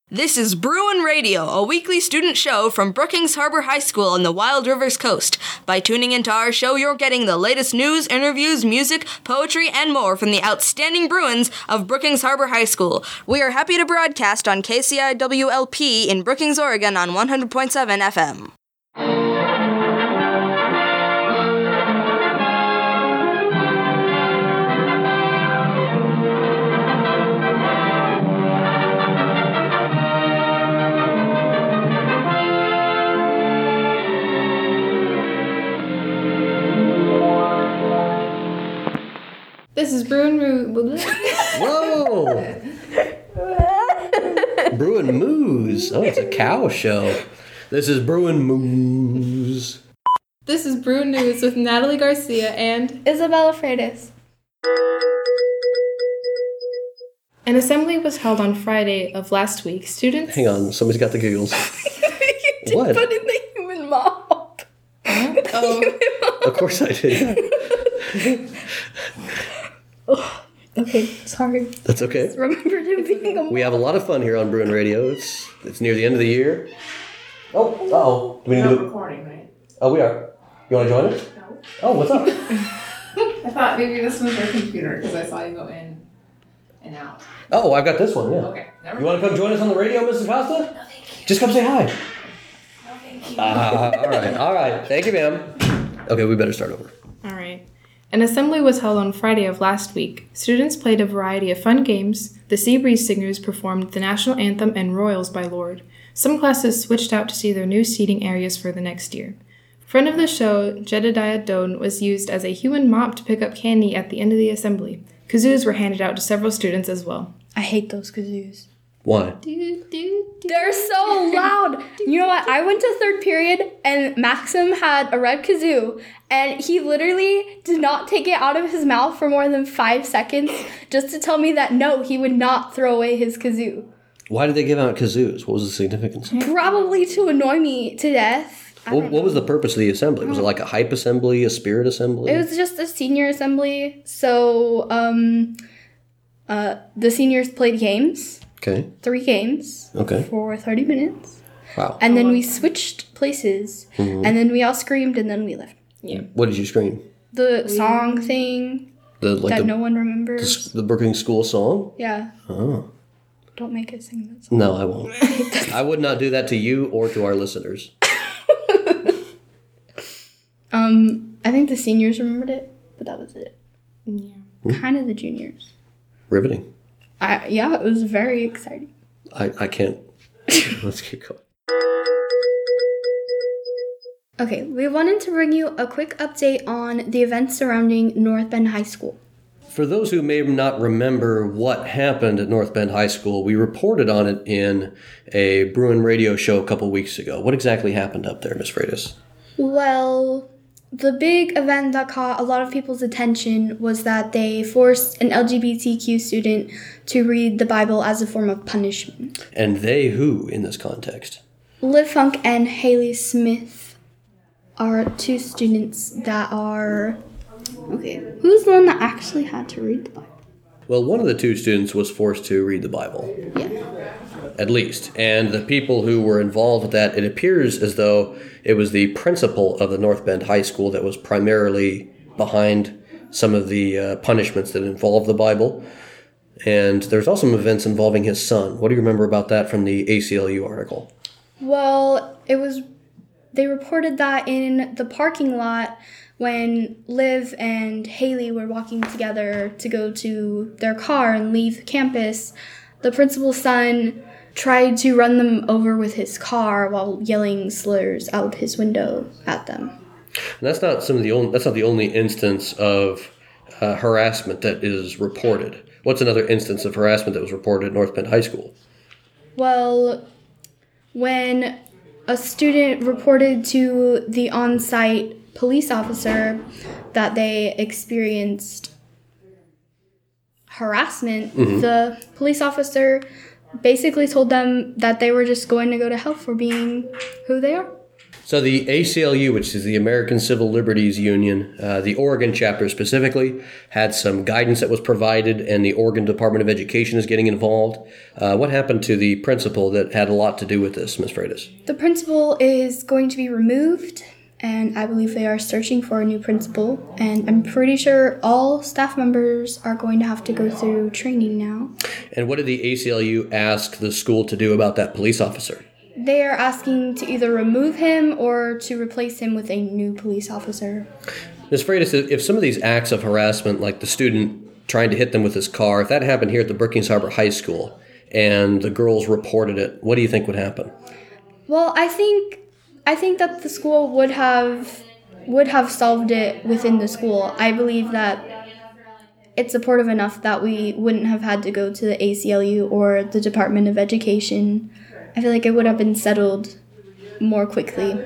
This is Bruin Radio, a weekly student show from Brookings Harbor High School on the Wild Rivers Coast. By tuning into our show, you're getting the latest news, interviews, music, poetry, and more from the outstanding Bruins of Brookings Harbor High School. We are happy to broadcast on KCIWLP in Brookings, Oregon on 100.7 FM. This is Bruin Whoa! Bruin Moose. Oh, it's a cow show. This is Bruin Moose. This is Bruin News with Natalie Garcia and Isabella Freitas. An assembly was held on Friday of last week. Students... Hang on, somebody's got the giggles. You did What? put in the human mop. Oh. Of course I did. Okay, sorry. That's okay. Remembered him being a mop. We have a lot of fun here on Bruin Radio. It's near the end of the year. Oh, uh-oh. Do we need to do recording, right? Oh, we are. You want to join us? No. Oh, what's up? I thought maybe this was your computer because I saw you go in and out. Oh, I've got this one, yeah. Okay, never You want to come join us on the radio, Mrs. Costa? No, thank you. Just come say hi. No, thank you. All right. Thank you, ma'am. Okay, we better start over. All right. An assembly was held on Friday of last week. Students played a variety of fun games. The Seabreeze Singers performed the national anthem and Royals by Lord. Some classes switched out to see their new seating areas for the next year. Friend of the show, Jedediah Doan, was used as a human mop to pick up candy at the end of the assembly. Kazoos were handed out to several students as well. I hate those kazoos. Why? They're so loud. You know what? I went to third period and Maxim had a red kazoo and he literally did not take it out of his mouth for more than 5 seconds just to tell me that no, he would not throw away his kazoo. Why did they give out kazoos? What was the significance? Probably to annoy me to death. What was the purpose of the assembly? Was it like a hype assembly, a spirit assembly? It was just a senior assembly. So the seniors played games. Okay. 3 games. Okay. For 30 minutes. Wow. And then we switched places. Mm-hmm. And then we all screamed and then we left. Yeah. What did you scream? The song thing that no one remembers. The Brookings School song? Yeah. Oh. Don't make us sing that song. No, I won't. I would not do that to you or to our listeners. I think the seniors remembered it, but that was it. Yeah. Kind of the juniors. Riveting. Yeah, it was very exciting. I can't. Let's keep going. Okay, we wanted to bring you a quick update on the events surrounding North Bend High School. For those who may not remember what happened at North Bend High School, we reported on it in a Bruin radio show a couple weeks ago. What exactly happened up there, Miss Freitas? Well, the big event that caught a lot of people's attention was that they forced an LGBTQ student to read the Bible as a form of punishment. And they who in this context? Liv Funk and Haley Smith are 2 students that are... Okay, who's the one that actually had to read the Bible? Well, one of the 2 students was forced to read the Bible. Yeah. At least. And the people who were involved with that, it appears as though it was the principal of the North Bend High School that was primarily behind some of the punishments that involved the Bible. And there's also some events involving his son. What do you remember about that from the ACLU article? Well, they reported that in the parking lot when Liv and Haley were walking together to go to their car and leave campus, the principal's son tried to run them over with his car while yelling slurs out his window at them. And that's not the only instance of harassment that is reported. What's another instance of harassment that was reported at North Bend High School? Well, when a student reported to the on-site police officer that they experienced harassment, the police officer basically told them that they were just going to go to hell for being who they are. So the ACLU, which is the American Civil Liberties Union, the Oregon chapter specifically, had some guidance that was provided, and the Oregon Department of Education is getting involved. What happened to the principal that had a lot to do with this, Ms. Freitas? The principal is going to be removed, and I believe they are searching for a new principal. And I'm pretty sure all staff members are going to have to go through training now. And what did the ACLU ask the school to do about that police officer? They are asking to either remove him or to replace him with a new police officer. Ms. Freitas, if some of these acts of harassment, like the student trying to hit them with his car, if that happened here at the Brookings Harbor High School and the girls reported it, what do you think would happen? Well, I think that the school would have solved it within the school. I believe that it's supportive enough that we wouldn't have had to go to the ACLU or the Department of Education. I feel like it would have been settled more quickly.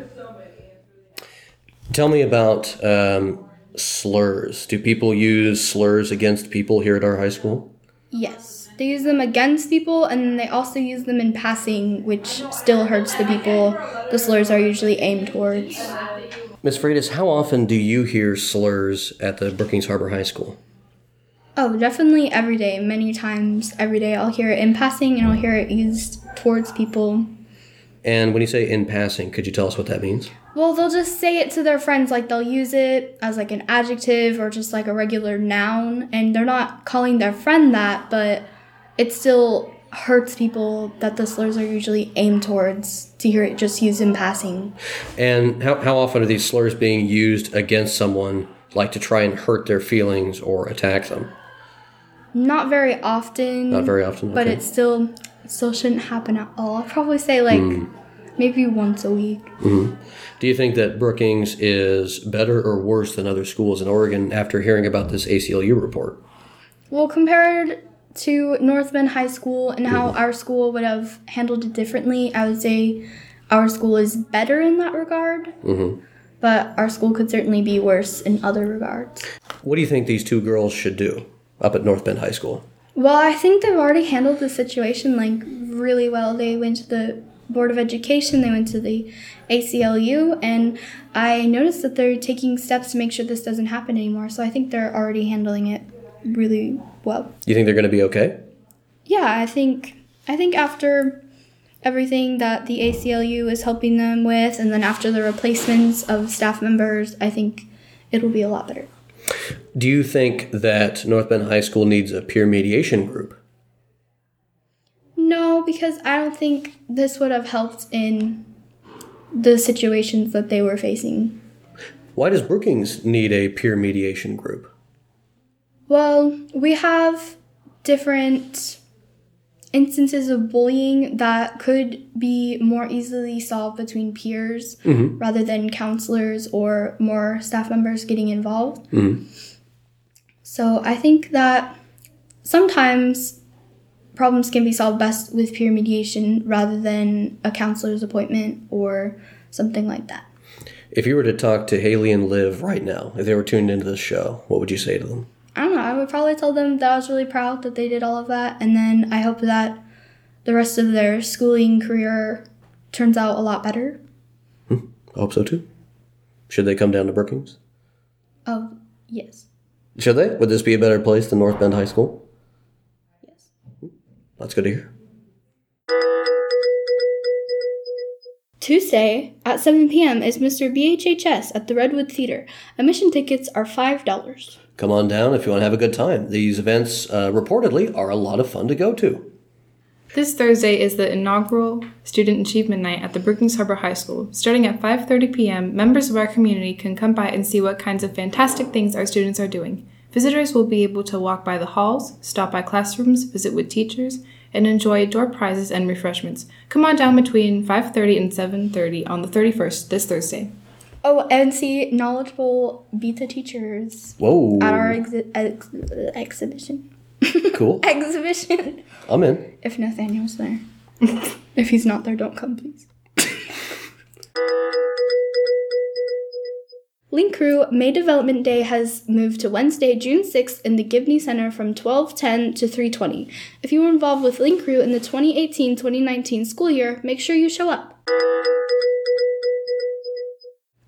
Tell me about slurs. Do people use slurs against people here at our high school? Yes. They use them against people, and they also use them in passing, which still hurts the people the slurs are usually aimed towards. Ms. Freitas, how often do you hear slurs at the Brookings Harbor High School? Oh, definitely every day. Many times every day I'll hear it in passing, and I'll hear it used towards people. And when you say in passing, could you tell us what that means? Well, they'll just say it to their friends, like they'll use it as like an adjective or just like a regular noun, and they're not calling their friend that, but it still hurts people that the slurs are usually aimed towards to hear it just used in passing. And how often are these slurs being used against someone, like to try and hurt their feelings or attack them? Not very often. Not very often, but okay. it still shouldn't happen at all. I'll probably say like maybe once a week. Mm-hmm. Do you think that Brookings is better or worse than other schools in Oregon after hearing about this ACLU report? Well, compared to North Bend High School and how our school would have handled it differently, I would say our school is better in that regard. But our school could certainly be worse in other regards. What do you think these two girls should do up at North Bend High School? Well, I think they've already handled the situation like really well. They went to the Board of Education, they went to the ACLU, and I noticed that they're taking steps to make sure this doesn't happen anymore. So I think they're already handling it really well. You think they're going to be okay? Yeah, I think after everything that the ACLU is helping them with, and then after the replacements of staff members, I think it'll be a lot better. Do you think that North Bend High School needs a peer mediation group? No, because I don't think this would have helped in the situations that they were facing. Why does Brookings need a peer mediation group? Well, we have different instances of bullying that could be more easily solved between peers rather than counselors or more staff members getting involved. So I think that sometimes problems can be solved best with peer mediation rather than a counselor's appointment or something like that. If you were to talk to Haley and Liv right now, if they were tuned into this show, what would you say to them? I don't know. I would probably tell them that I was really proud that they did all of that. And then I hope that the rest of their schooling career turns out a lot better. I hope so too. Should they come down to Brookings? Oh, yes. Should they? Would this be a better place than North Bend High School? Yes. That's good to hear. Tuesday at 7 p.m. is Mr. BHHS at the Redwood Theater. Admission tickets are $5. Come on down if you want to have a good time. These events reportedly are a lot of fun to go to. This Thursday is the inaugural Student Achievement Night at the Brookings Harbor High School. Starting at 5:30 p.m., members of our community can come by and see what kinds of fantastic things our students are doing. Visitors will be able to walk by the halls, stop by classrooms, visit with teachers, and enjoy door prizes and refreshments. Come on down between 5:30 and 7:30 on the 31st, this Thursday. Oh, and see knowledgeable beta teachers Whoa. at our exhibition. Cool. Exhibition. I'm in. If Nathaniel's there. If he's not there, don't come, please. Link Crew May Development Day has moved to Wednesday, June 6th in the Gibney Center from 12:10 to 3:20. If you were involved with Link Crew in the 2018-2019 school year, make sure you show up.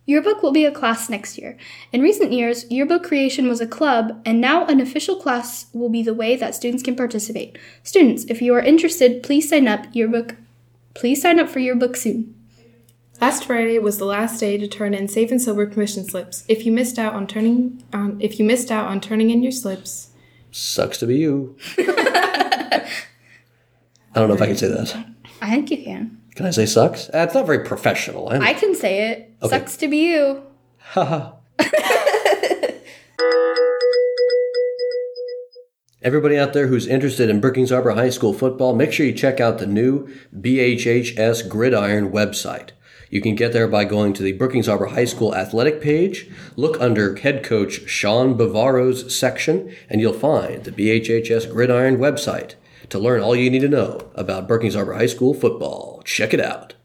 Yearbook will be a class next year. In recent years, yearbook creation was a club, and now an official class will be the way that students can participate. Students, if you are interested, please sign up for yearbook soon. Last Friday was the last day to turn in safe and sober commission slips. If you missed out on turning in your slips, sucks to be you. I don't know if I can say that. I think you can. Can I say sucks? It's not very professional. I can say it. Okay. Sucks to be you. Haha. Everybody out there who's interested in Brookings Harbor High School football, make sure you check out the new BHHS Gridiron website. You can get there by going to the Brookings Harbor High School athletic page, look under head coach Sean Bavaro's section, and you'll find the BHHS Gridiron website to learn all you need to know about Brookings Harbor High School football. Check it out.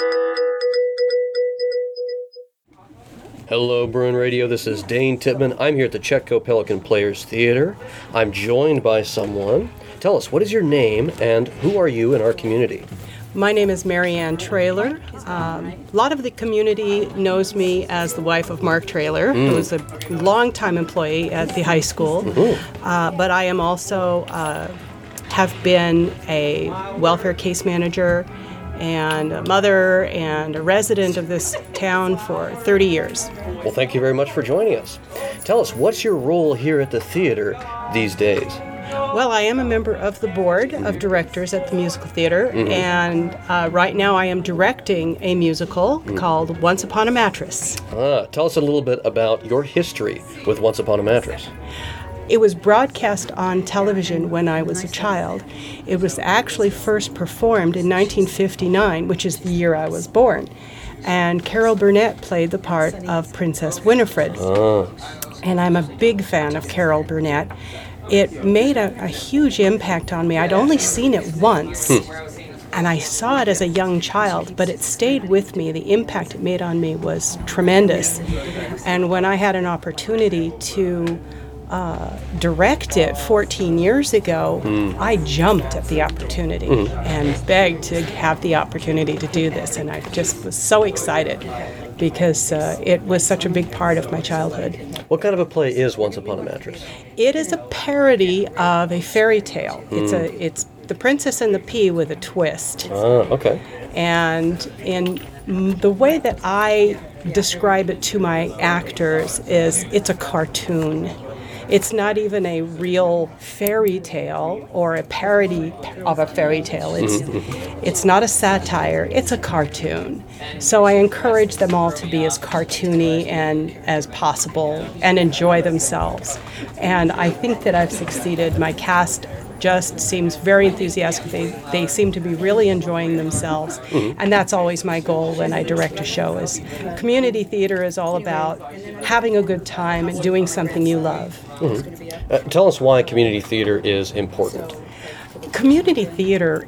Hello, Bruin Radio. This is Dane Tippman. I'm here at the Chetco Pelican Players Theater. I'm joined by someone. Tell us, what is your name and who are you in our community? My name is Marianne Traylor. A lot of the community knows me as the wife of Mark Traylor, who was a longtime employee at the high school. But I am also have been a welfare case manager and a mother and a resident of this town for 30 years. Well, thank you very much for joining us. Tell us, what's your role here at the theater these days? Well, I am a member of the board of directors at the musical theater, and right now I am directing a musical called Once Upon a Mattress. Tell us a little bit about your history with Once Upon a Mattress. It was broadcast on television when I was a child. It was actually first performed in 1959, which is the year I was born. And Carol Burnett played the part of Princess Winifred. And I'm a big fan of Carol Burnett. It made a huge impact on me. I'd only seen it once, and I saw it as a young child, but it stayed with me. The impact it made on me was tremendous. And when I had an opportunity to direct it 14 years ago, I jumped at the opportunity and begged to have the opportunity to do this. And I just was so excited because it was such a big part of my childhood. What kind of a play is Once Upon a Mattress? It is a parody of a fairy tale. It's The Princess and the Pea with a twist. Okay. And in the way that I describe it to my actors is it's a cartoon. It's not even a real fairy tale or a parody of a fairy tale. It's not a satire, it's a cartoon. So I encourage them all to be as cartoony and as possible and enjoy themselves. And I think that I've succeeded. My cast just seems very enthusiastic. They seem to be really enjoying themselves. And that's always my goal when I direct a show. Is community theater is all about having a good time and doing something you love. Tell us why community theater is important. Community theater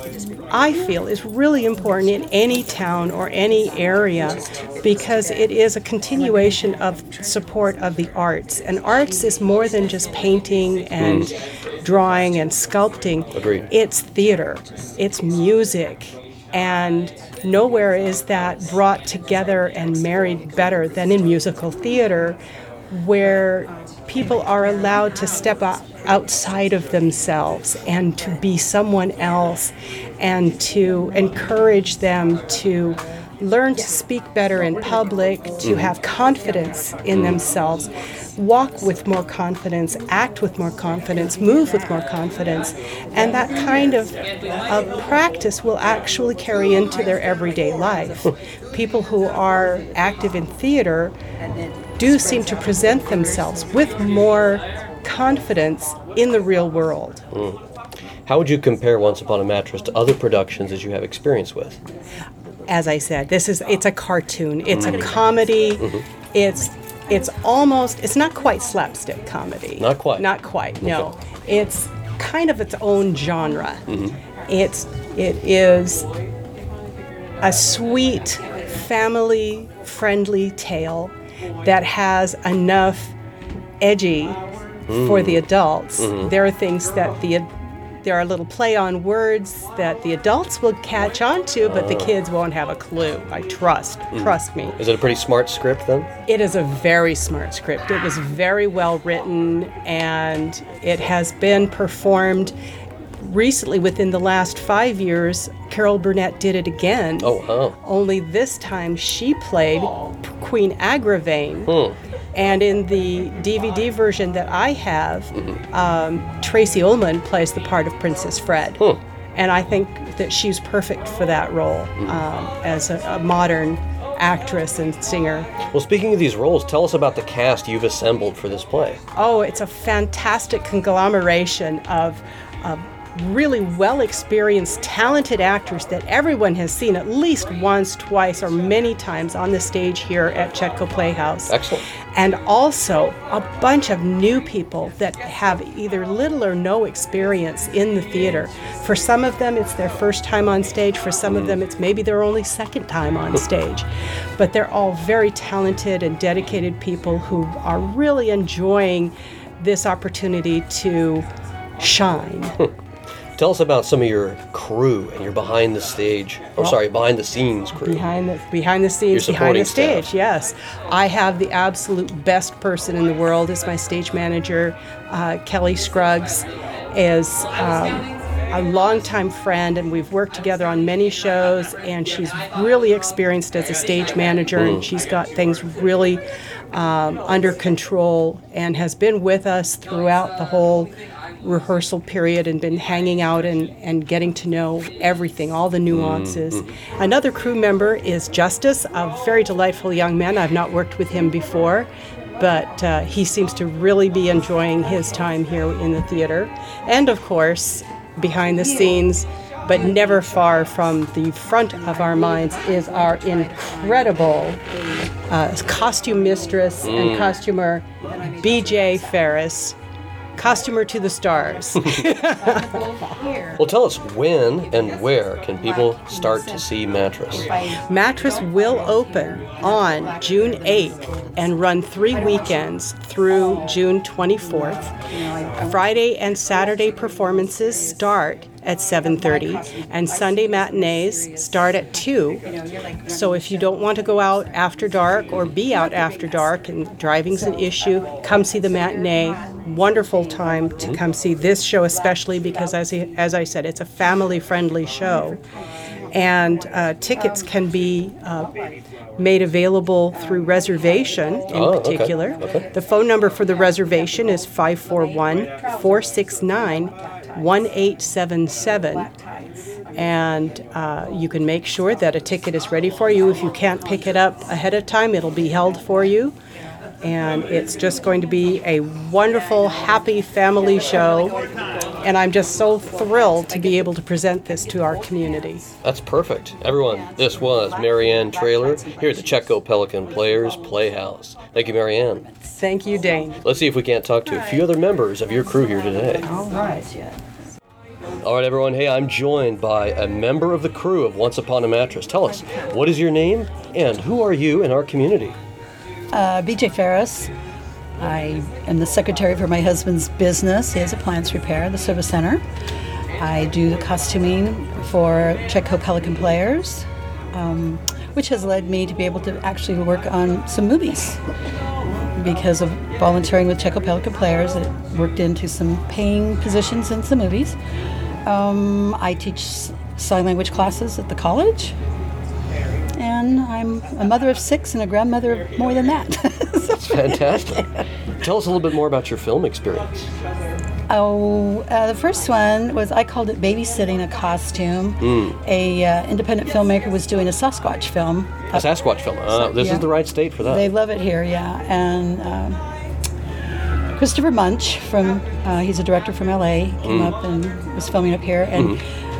I feel, is really important in any town or any area because it is a continuation of support of the arts. And arts is more than just painting and drawing and sculpting. Agreed. It's theater, it's music, and nowhere is that brought together and married better than in musical theater, where people are allowed to step outside of themselves and to be someone else and to encourage them to learn to speak better in public, to have confidence in themselves, walk with more confidence, act with more confidence, move with more confidence. And that kind of practice will actually carry into their everyday life. People who are active in theater do seem to present themselves with more confidence in the real world. How would you compare Once Upon a Mattress to other productions that you have experience with? As I said, it's a cartoon. It's a comedy. It's not quite slapstick comedy. Not quite. Not quite. No, it's kind of its own genre. It is a sweet, family-friendly tale that has enough edgy for the adults. There are things that there are little play on words that the adults will catch on to, but the kids won't have a clue. I trust me. Is it a pretty smart script then? It is a very smart script. It was very well written, and it has been performed recently. Within the last 5 years, Carol Burnett did it again. Only this time she played Queen Agravain. And in the DVD version that I have, Tracy Ullman plays the part of Princess Fred. And I think that she's perfect for that role as a modern actress and singer. Well, speaking of these roles, tell us about the cast you've assembled for this play. Oh, it's a fantastic conglomeration of really well-experienced, talented actors that everyone has seen at least once, twice, or many times on the stage here at Chetco Playhouse. Excellent. And also a bunch of new people that have either little or no experience in the theater. For some of them, it's their first time on stage. For some of them, it's maybe their only second time on stage. But they're all very talented and dedicated people who are really enjoying this opportunity to shine. Tell us about some of your crew and your behind the scenes crew. Behind the scenes, behind the stage, yes. I have the absolute best person in the world as my stage manager. Kelly Scruggs is a longtime friend, and we've worked together on many shows, and she's really experienced as a stage manager, and she's got things really under control and has been with us throughout the whole rehearsal period and been hanging out and getting to know everything, all the nuances. Another crew member is Justice, a very delightful young man. I've not worked with him before, but he seems to really be enjoying his time here in the theater. And of course, behind the scenes, but never far from the front of our minds, is our incredible costume mistress and costumer, B.J. Ferris. Costumer to the stars. Well, tell us when and where can people start to see Mattress? Mattress will open on June 8th and run 3 weekends through June 24th. Friday and Saturday performances start at 7:30, and Sunday matinees start at 2. So if you don't want to go out after dark or be out after dark and driving's an issue, come see the matinee. Wonderful time to come see this show, especially because, as I said, it's a family-friendly show. And tickets can be made available through reservation in particular. Okay. The phone number for the reservation is 541-469-1877. And you can make sure that a ticket is ready for you. If you can't pick it up ahead of time, it'll be held for you. And it's just going to be a wonderful, happy family show. And I'm just so thrilled to be able to present this to our community. That's perfect. Everyone, this was Marianne Traylor here at the Chetco Pelican Players Playhouse. Thank you, Marianne. Thank you, Dane. Let's see if we can't talk to a few other members of your crew here today. All right. All right, everyone. Hey, I'm joined by a member of the crew of Once Upon a Mattress. Tell us, what is your name and who are you in our community? B.J. Ferris. I am the secretary for my husband's business. He has appliance repair, the service center. I do the costuming for Chetco Pelican Players, which has led me to be able to actually work on some movies. Because of volunteering with Chetco Pelican Players, it worked into some paying positions in some movies. I teach sign language classes at the college. And I'm a mother of 6 and a grandmother of more than that. That's fantastic. Tell us a little bit more about your film experience. The first one was, I called it Babysitting a Costume. A independent filmmaker was doing a Sasquatch film. A Sasquatch film. This is the right state for that. They love it here, yeah. And Christopher Munch, he's a director from LA, came up and was filming up here. And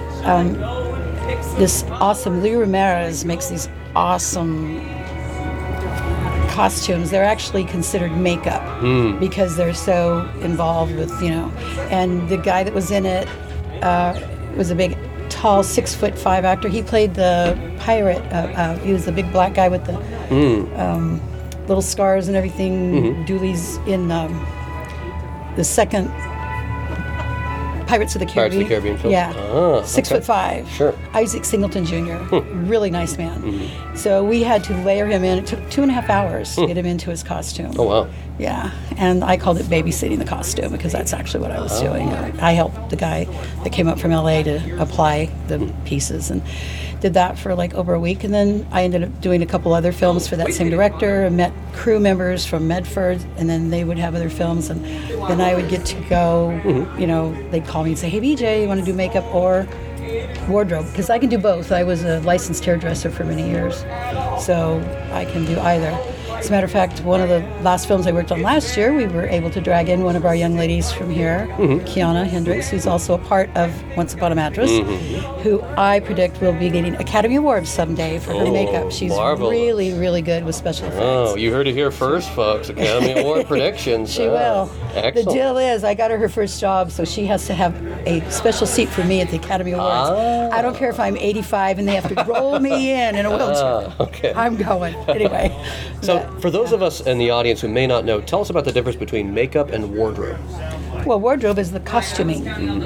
this awesome, Lee Ramirez makes these awesome costumes. They're actually considered makeup because they're so involved with, and the guy that was in it was a big, tall, 6'5" actor. He played the pirate. He was the big black guy with the little scars and everything. Dooley's in the second Pirates of the Caribbean. Pirates of the Caribbean film? Yeah. Ah, 6'5". Sure. Isaac Singleton Jr. Really nice man. So we had to layer him in. It took 2.5 hours to get him into his costume. Oh, wow. Yeah, and I called it babysitting the costume because that's actually what I was doing. I helped the guy that came up from LA to apply the pieces and did that for like over a week. And then I ended up doing a couple other films for that same director and met crew members from Medford, and then they would have other films. And then I would get to go, you know, they'd call me and say, hey, BJ, you want to do makeup or wardrobe? Because I can do both. I was a licensed hairdresser for many years, so I can do either. As a matter of fact, one of the last films I worked on last year, we were able to drag in one of our young ladies from here, Kiana Hendricks, who's also a part of Once Upon a Mattress, who I predict will be getting Academy Awards someday for her makeup. She's really, really good with special effects. Oh, you heard it here first, folks. Academy Award predictions. She will. Excellent. The deal is, I got her first job, so she has to have a special seat for me at the Academy Awards. I don't care if I'm 85 and they have to roll me in a wheelchair. Okay. I'm going. Anyway. So, for those of us in the audience who may not know, tell us about the difference between makeup and wardrobe. Well, wardrobe is the costuming.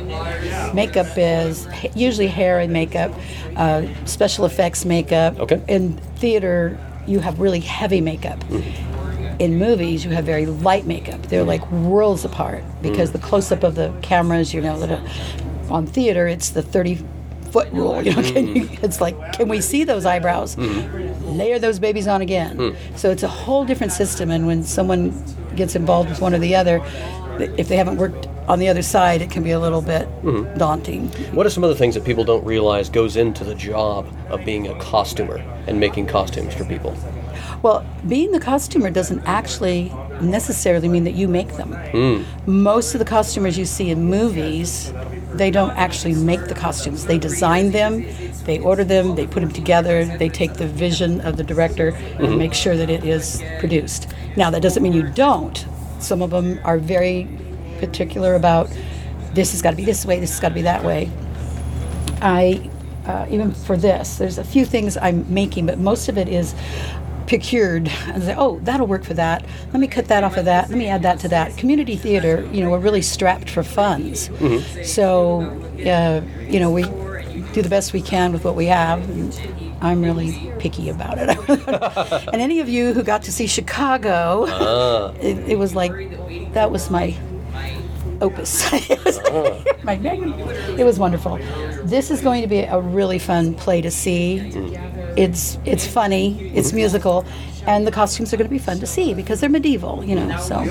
Makeup is usually hair and makeup, special effects makeup. Okay. In theater, you have really heavy makeup. In movies, you have very light makeup. They're like worlds apart because the close-up of the cameras, you know, on theater, it's the 30-foot rule. You know, it's like, can we see those eyebrows? Layer those babies on again. So it's a whole different system, and when someone gets involved with one or the other, if they haven't worked on the other side, it can be a little bit daunting. What are some of the things that people don't realize goes into the job of being a costumer and making costumes for people? Well, being the costumer doesn't actually necessarily mean that you make them. Most of the costumers you see in movies, they don't actually make the costumes. They design them, they order them, they put them together, they take the vision of the director and make sure that it is produced. Now, that doesn't mean you don't. Some of them are very particular about this has got to be this way, this has got to be that way. Even for this, there's a few things I'm making, but most of it is procured and say, oh, that'll work for that. Let me cut that off of that. Let me add that to that. Community theater, you know, we're really strapped for funds. So, you know, we do the best we can with what we have. And I'm really picky about it. And any of you who got to see Chicago, it was like, that was my opus. It was wonderful. This is going to be a really fun play to see. It's funny, it's musical, and the costumes are going to be fun to see because they're medieval, you know. So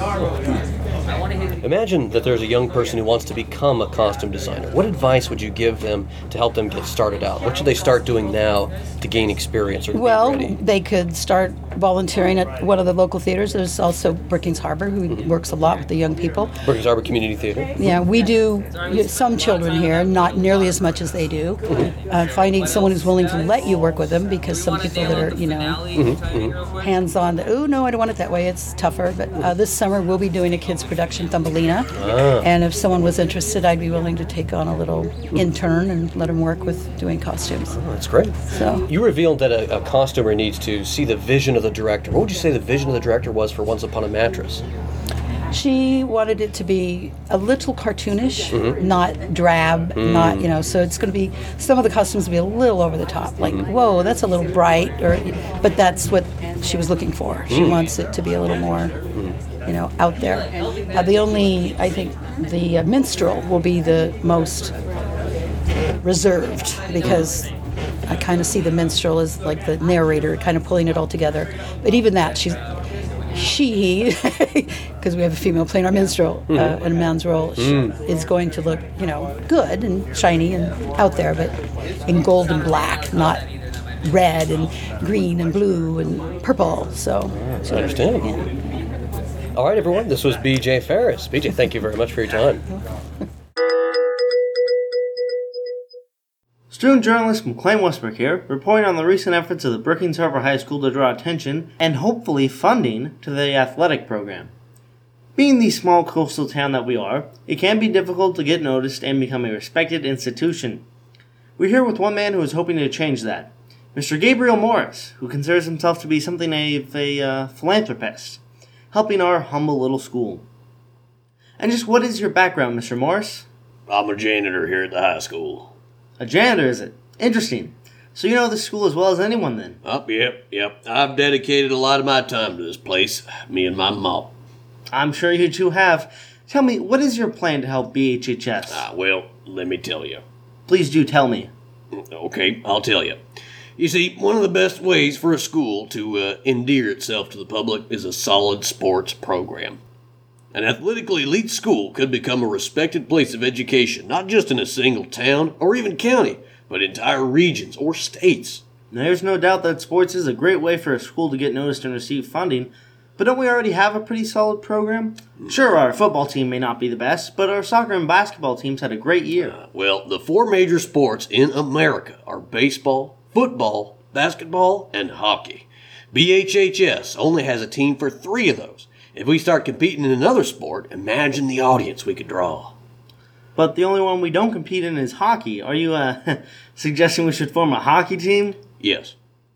Imagine that there's a young person who wants to become a costume designer. What advice would you give them to help them get started out? What should they start doing now to gain experience or to well, be ready? they could start volunteering at one of the local theaters. There's also Brookings Harbor, who works a lot with the young people. Brookings Harbor Community Theater. Yeah, we do some children here, not nearly as much as they do. Finding someone who's willing to let you work with them, because some people that are, you know, hands-on, oh, no, I don't want it that way, it's tougher. But this summer we'll be doing a kids' production, Thumbelina. And if someone was interested, I'd be willing to take on a little intern and let them work with doing costumes. Oh, that's great. So You revealed that a costumer needs to see the vision of the director. What would you say the vision of the director was for Once Upon a Mattress? she wanted it to be a little cartoonish, not drab, not, you know, so it's going to be, some of the costumes will be a little over the top, like, whoa, that's a little bright, but that's what she was looking for. She wants it to be a little more, you know, out there. I think the minstrel will be the most reserved, because I kind of see the minstrel as like the narrator, kind of pulling it all together. But even that, he, because we have a female playing our minstrel in a man's role, is going to look, you know, good and shiny and out there, but in gold and black, not red and green and blue and purple. So, I understand. Yeah. All right, everyone, this was BJ Ferris. BJ, thank you very much for your time. Student journalist McLean Westbrook here, reporting on the recent efforts of the Brookings Harbor High School to draw attention and hopefully funding to the athletic program. Being the small coastal town that we are, it can be difficult to get noticed and become a respected institution. We're here with one man who is hoping to change that, Mr. Gabriel Morris, who considers himself to be something of a philanthropist, helping our humble little school. And just what is your background, Mr. Morris? I'm a janitor here at the high school. A janitor, is it? Interesting. So you know the school as well as anyone then? Yep. I've dedicated a lot of my time to this place, me and my mom. I'm sure you two have. Tell me, what is your plan to help BHHS? Well, let me tell you. Please do tell me. Okay, I'll tell you. You see, one of the best ways for a school to endear itself to the public is a solid sports program. An athletically elite school could become a respected place of education, not just in a single town or even county, but entire regions or states. There's no doubt that sports is a great way for a school to get noticed and receive funding, but don't we already have a pretty solid program? Sure, our football team may not be the best, but our soccer and basketball teams had a great year. Well, the four major sports in America are baseball, football, basketball, and hockey. BHHS only has a team for 3 of those. If we start competing in another sport, imagine the audience we could draw. But the only one we don't compete in is hockey. Are you suggesting we should form a hockey team? Yes.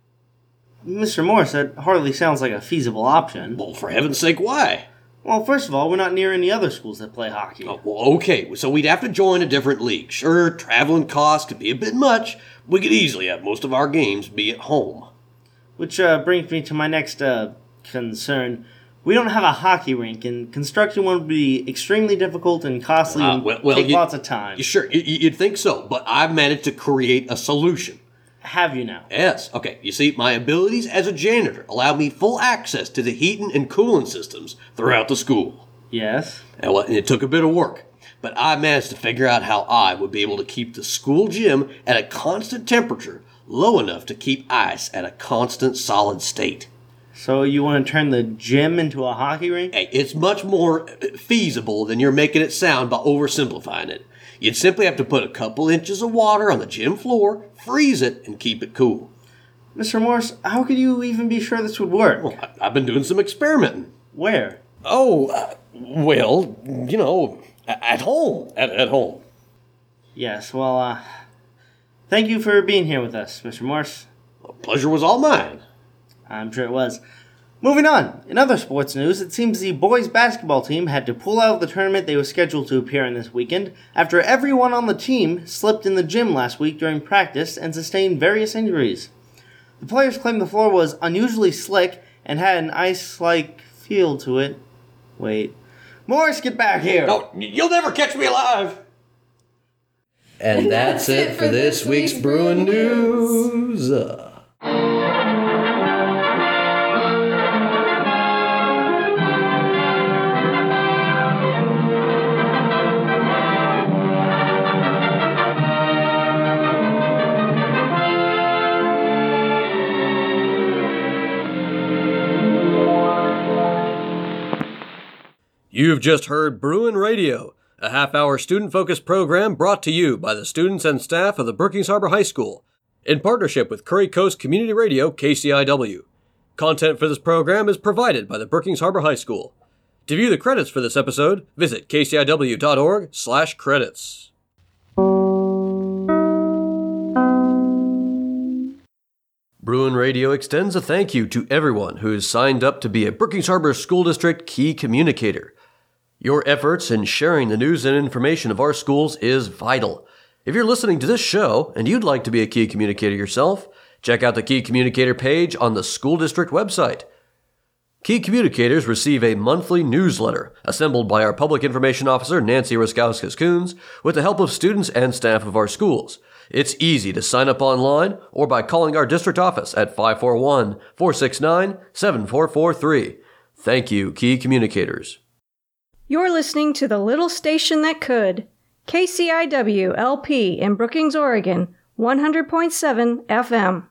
Mr. Morris, that hardly sounds like a feasible option. Well, for heaven's sake, why? Well, first of all, we're not near any other schools that play hockey. Oh, well, okay, so we'd have to join a different league. Sure, traveling costs could be a bit much. We could easily have most of our games be at home. Which brings me to my next concern. We don't have a hockey rink, and constructing one would be extremely difficult and costly and take lots of time. Sure, you'd think so, but I've managed to create a solution. Have you now? Yes. Okay, you see, my abilities as a janitor allow me full access to the heating and cooling systems throughout the school. Yes? And it took a bit of work, but I managed to figure out how I would be able to keep the school gym at a constant temperature, low enough to keep ice at a constant solid state. So you want to turn the gym into a hockey rink? Hey, it's much more feasible than you're making it sound by oversimplifying it. You'd simply have to put a couple inches of water on the gym floor, freeze it, and keep it cool. Mr. Morris, how could you even be sure this would work? Well, I've been doing some experimenting. Where? Well, you know, at home. At home. Yes, well, thank you for being here with us, Mr. Morris. The pleasure was all mine. I'm sure it was. Moving on. In other sports news, it seems the boys' basketball team had to pull out of the tournament they were scheduled to appear in this weekend after everyone on the team slipped in the gym last week during practice and sustained various injuries. The players claimed the floor was unusually slick and had an ice-like feel to it. Wait. Morris, get back here! No, you'll never catch me alive! And that's it for this week's Bruin News. You've just heard Bruin Radio, a half-hour student-focused program brought to you by the students and staff of the Brookings Harbor High School, in partnership with Curry Coast Community Radio, KCIW. Content for this program is provided by the Brookings Harbor High School. To view the credits for this episode, visit kciw.org/credits. Bruin Radio extends a thank you to everyone who has signed up to be a Brookings Harbor School District Key Communicator. Your efforts in sharing the news and information of our schools is vital. If you're listening to this show and you'd like to be a Key Communicator yourself, check out the Key Communicator page on the school district website. Key Communicators receive a monthly newsletter assembled by our Public Information Officer, Nancy Raskauskas-Coons, with the help of students and staff of our schools. It's easy to sign up online or by calling our district office at 541-469-7443. Thank you, Key Communicators. You're listening to The Little Station That Could, KCIW LP in Brookings, Oregon, 100.7 FM.